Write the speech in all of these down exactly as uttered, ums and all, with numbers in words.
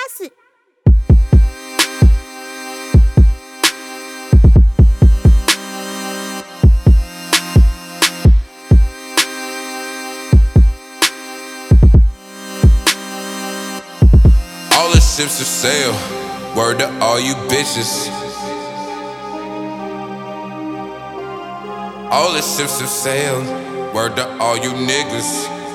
。 All the ships have sailed, word to all you bitches. All the ships have sailed, word to all you niggas.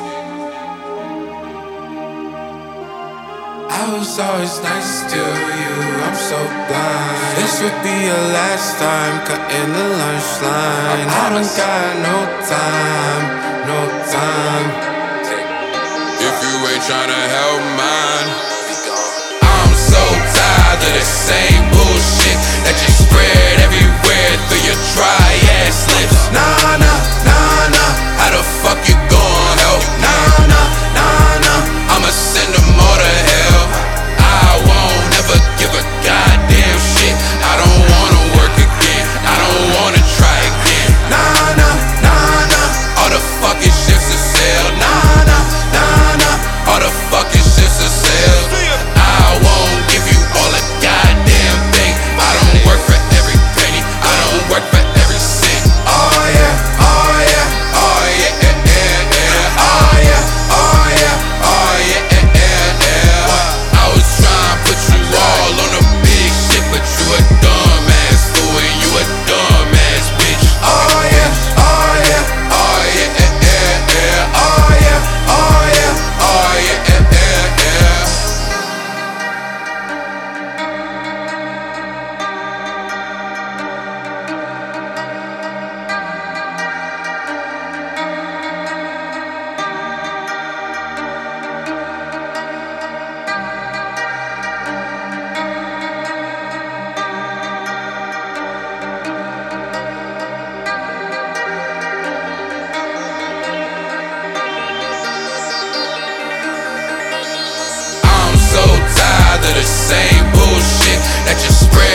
I was always nice to you, I'm so blind. This would be your last time cutting the lunch line. I don't got no time, no time. If you ain't tryna help mine, I'm so tired of the same bullshit that you spread everywhere through your dry ass lips. Nah, nah, nah, nah, how the fuck you gon' help? Nah, nah, nah, nah, I'ma send them all to hell. I won't ever give a goddamn shit. I don't wanna work again, I don't wanna try again. Nah, nah, nah, nah, all the fucking ships are sailed. Nah, nah, nah, nah, all the fucking ships are sailed. I won't give you all a goddamn thing. I don't work for every penny, I don't work for every cent. Oh yeah, oh yeah, oh yeah, yeah, yeah, yeah. Oh yeah, oh yeah, oh yeah, yeah, yeah, yeah. I was trying to put you all on a big shit, but you a dumbass fool and you a dumbass bitch. Oh yeah, oh yeah, oh yeah, yeah, yeah, yeah. Oh yeah, oh yeah, oh yeah, yeah, yeah, yeah. I'm so tired of the same bullshit that you spread